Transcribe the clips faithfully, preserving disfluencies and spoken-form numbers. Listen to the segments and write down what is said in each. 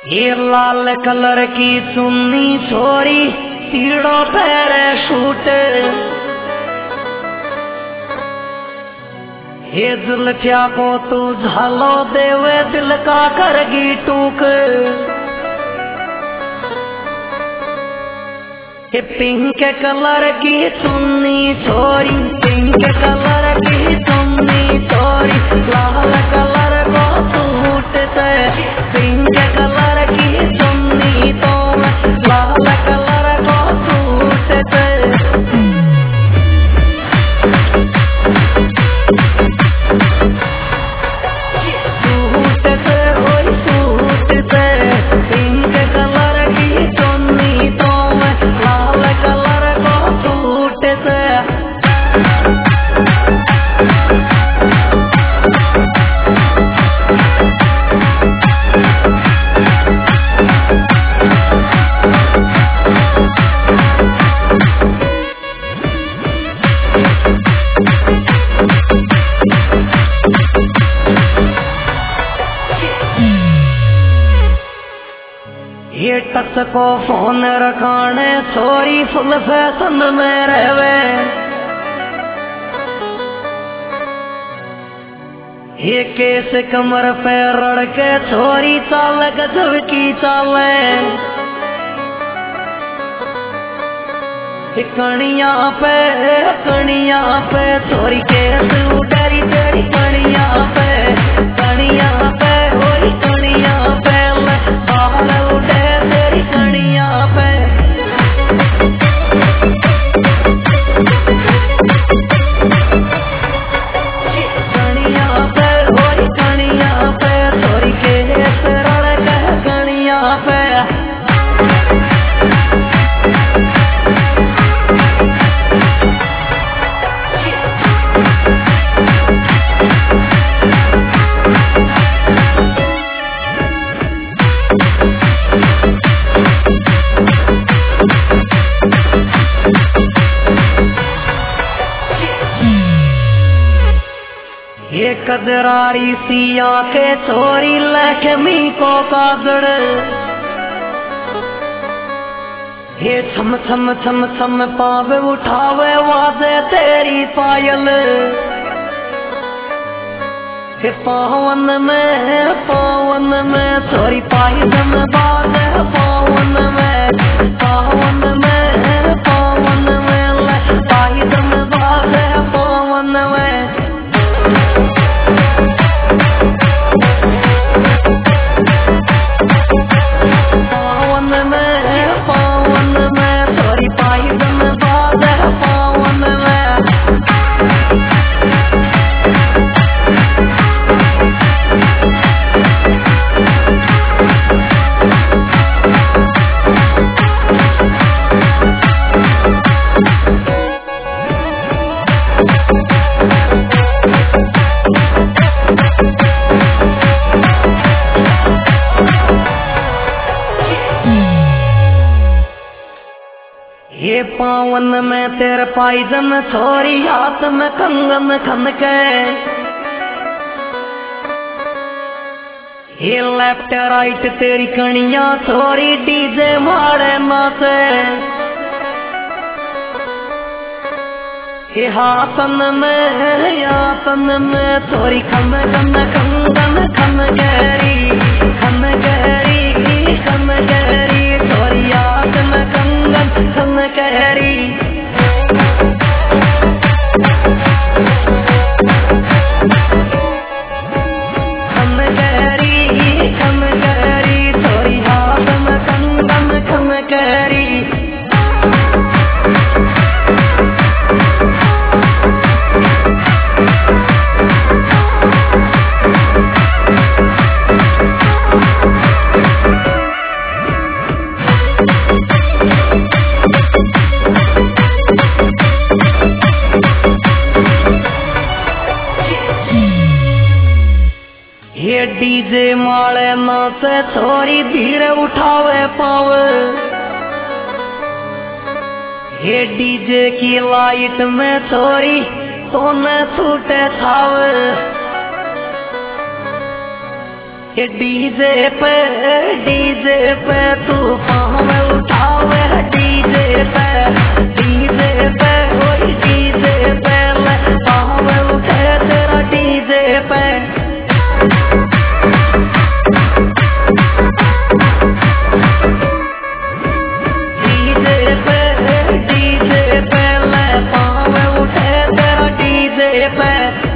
ये लाल कलर की चुन्नी छोरी तीड़ो पैरे शूट, ये जुल्फिया को तू झालो देवे दिल का करगी टूक। ये पिंक कलर की चुन्नी छोरी, पिंक कलर की चुन्नी छोरी, लाल कलर को सूट से, पिंक कलर की चुन्नी तो लाल कलर को सूट से। सूट से वही सूट से, पिंक कलर की चुन्नी तो लाल कलर को सूट से। ये टच को फोन रखाने छोरी फुल फैशन में रहवे, ये केस कमर पे रड़ के छोरी चाल गजब की चाले। कणिया पे कणिया पे छोरी केस उडरी तेरी कणिया पे, कणिया पे वही कणिया पे बाल उड़े तेरी कणिया पे। कणिया पे वही कणिया पे छोरी केस रड़ के कणिया पे। ये कदरारी सिया के छोरी लक्ष्मी को काजड़, ये छम छम छम छम पावे उठावे वाजे तेरी पायल। ये पावन में पावन में छोरी पायदम बाजे पावन में, पावन में पावन में पायदम बाजे पावन में। ये पावन में तेरे पायजन छोरी हाथ में कंगन खन के, ये लेफ्ट राइट तेरी कणिया छोरी डीजे मारे नाचे। ये हाथन में हाथन में छोरी खन खन कंगन खन गहरी, खन गहरी खन गहरी छोरी हाथ में कंगन खन गहरी। खन गहरी खन गहरी छोरी हाथ में कंगन खन गहरी। ये डीजे माले नाचे छोरी धीरे उठावे पाव, ये डीजे की लाइट में छोरी तो न छूटे छाव। ये डीजे पे डीजे पे तू पाँव उठावे डीजे पे डीजे पे वही डीजे पे ले पाँव उठे तेरा डीजे पे डीजे पे डीजे पे ले पाँव उठे तेरा डीजे पे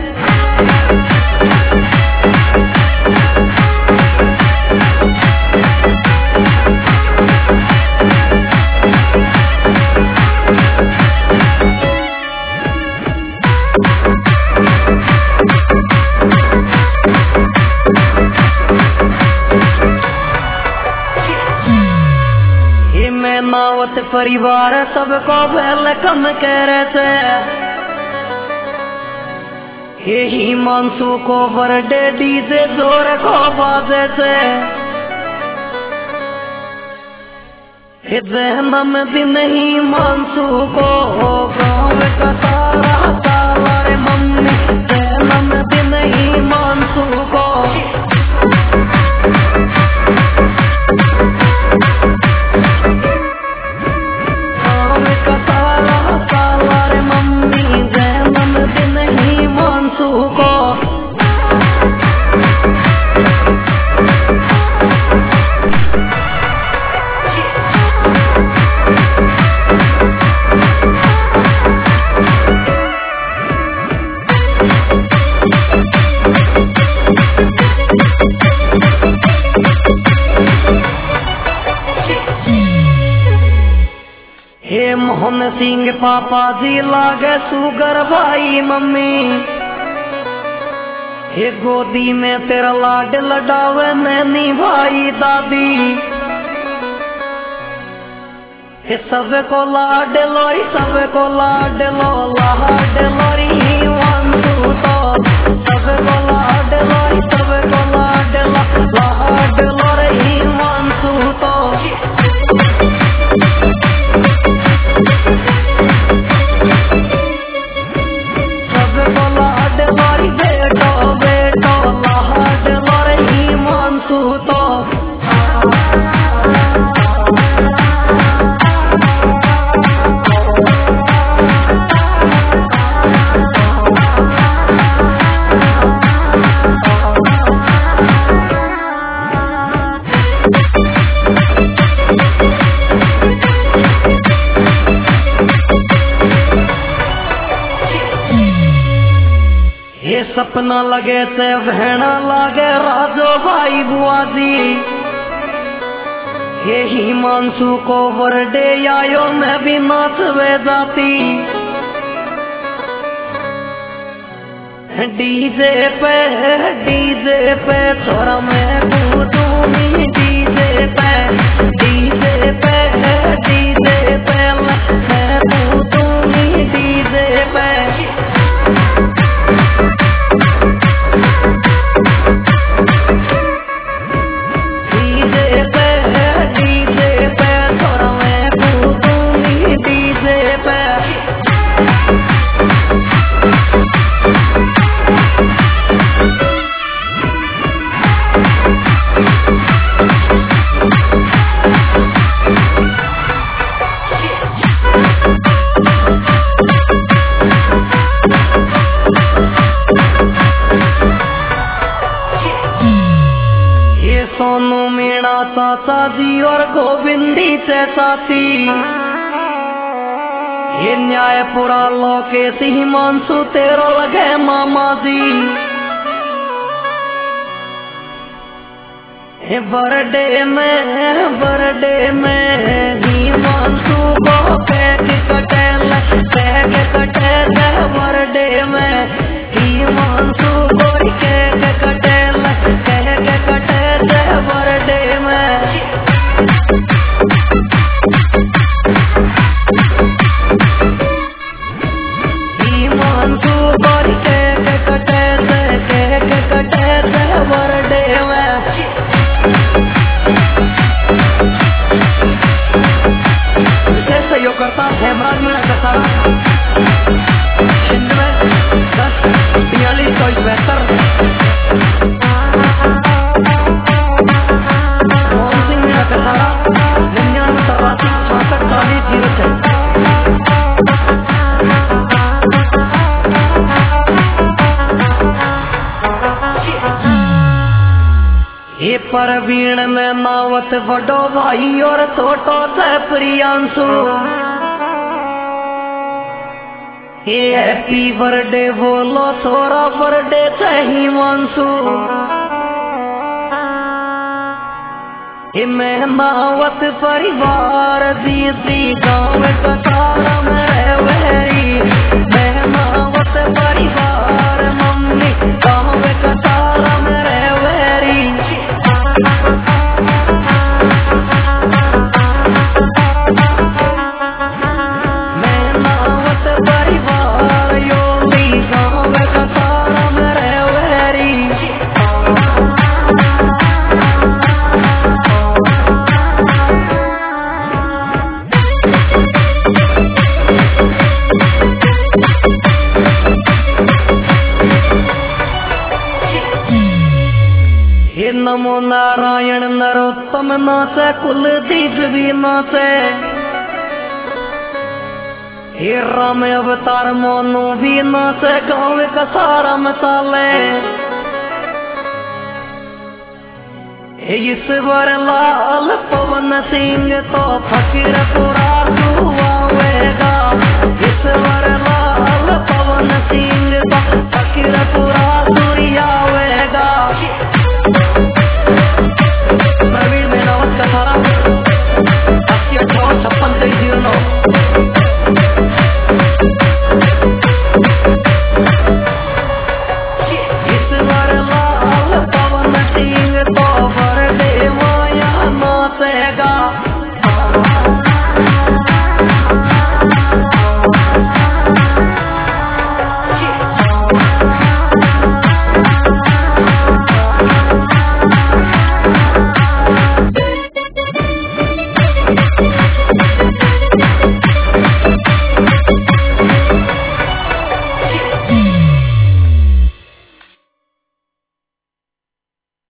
मावत परिवार सबको वेलकम करे थे यही मानसू को बर्थडे डीजे जोर को बाजे थे जन्म दिन ही मानसू को गाँव का सारा साला रे मम्मी जन्म दिन ही मानसू को मोहन सिंह पापा जी लागे सुगर भाई मम्मी हे गोदी में तेरा लाड लडावे नैनी भाई दादी हे सबको लाड लोरी सबको लाड लो लाड लोरी वांसू तो सबको लाड लोरी सबको लाड लो लाड लोरी वांसू तो सपना लगे ते बहना लागे राजो भाई बुआजी यही मानसू को बर्थडे आयो मैं भी नाचवे जाती डीजे पे डीजे पे छोरा मैं कूदूंगी डीजे पे डीजे पे डीजे पे मैं कूदूंगी डीजे पे सोनू मीणा चाचा जी और गोविंदी से साथी ये न्यायपुरा लोकेश ही मानसू तेरो लगे मामा जी बर्थडे में बर्थडे में ही मानसू को केक कटेल केक कटेल बर्थडे में ही मानसू को केक कटेल केक कटेल बर्थडे में ही मानसू को केक कटेल केक कटेल बर्थडे में सहयोग करता हेमराज मीणा का सारा छियानवे दस बयालीस परवीन में मावत बड़ो भाई और छोटो से प्रियांशु। हैप्पी बर्थडे बोलो छोरा बर्थडे से हिमांशु। मैं मावत परिवार दीदी गाँव कसारा में रहवेरी। मैं मावत परिवार मम्मी गाँव कसारा में रहवेरी। मैं मावत परिवार योगी गाँव कसारा में रहवेरी। नमो नारायण नरोत्तम नाथ कुलदीप भी नाथ। हे राम अवतार मोनू भी नाथ गाँव कसारा मसाले। हे ईश्वर लाल पवन सिंह तो फकीर पुरा दुआवेगा। ईश्वर